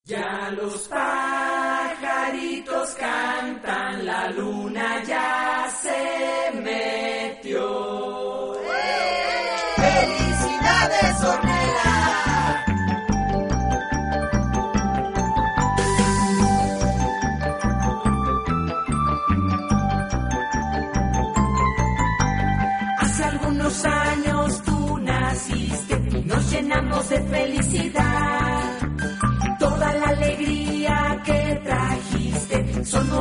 Ya los pajaritos cantan, la luna ya se metió. ¡Felicidades, Ornella! Hace algunos años tú naciste y nos llenamos de felicidad. Toda la alegría que trajiste son